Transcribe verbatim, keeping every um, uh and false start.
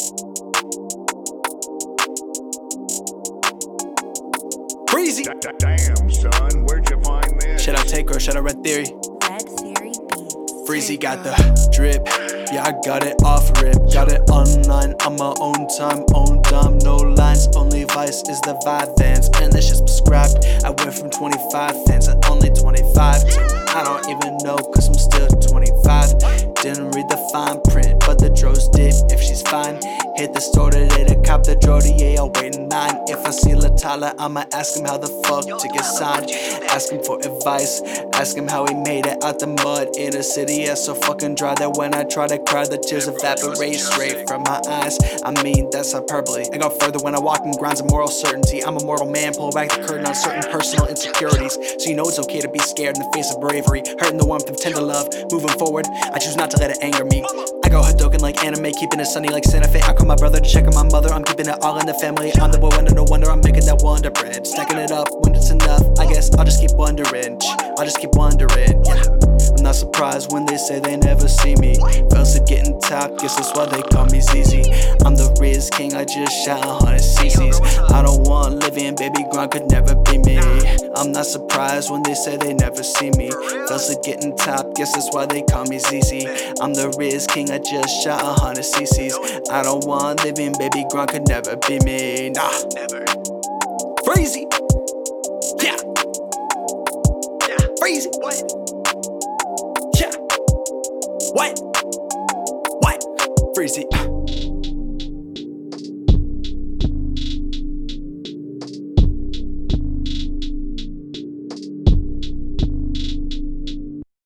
Breezy. Damn, son, where'd you find this? Shout out Taker, shout out Red Theory. Red Theory Beats. Breezy got the drip. Yeah, I got it off rip. Got it online on my own time, own dime. No lines, only vice is the vibe dance. And this shit's prescribed. I went from twenty-five fans to only twenty-five to I don't even know, cause I'm still twenty-five. Didn't read the fine print, but the dros did. If she's fine, hit the store today to cop the Jody. Yeah, I'll wait in line. If I see LaTala, I'ma ask him how the fuck to get signed. Ask him for advice, ask him how he made it out the mud in a city that's so fucking dry that when I try to cry, the tears evaporate straight from my eyes. I mean, that's hyperbole. I go further when I walk in grounds of moral certainty. I'm a mortal man, pull back the curtain on certain personal insecurities. So you know it's okay to be scared in the face of bravery, hurting the warmth of tender love. Moving forward, I choose not to let it anger me. I go Hadoken like anime, keeping it sunny like Santa Fe. I call my brother to check on my mother, I'm keeping it all in the family. I'm the boy wonder, no wonder I'm making that wonder bread. Stacking it up when it's enough, I guess I'll just keep wondering. I'll just keep wondering, yeah. I'm not surprised when they say they never see me. Fellas are getting top, guess that's why they call me Z Z. I'm the Riz King, I just shot a hundred C Cs. I don't want living, baby, grind could never be me. I'm not surprised when they say they never see me. Fellas are getting top, guess that's why they call me Z Z. I'm the Riz King, I just shot a hundred C Cs. I don't want living, baby, grind could never be me. Nah, never. Breezy. Yeah. Yeah. Breezy. What? Yeah. What? What? Breezy.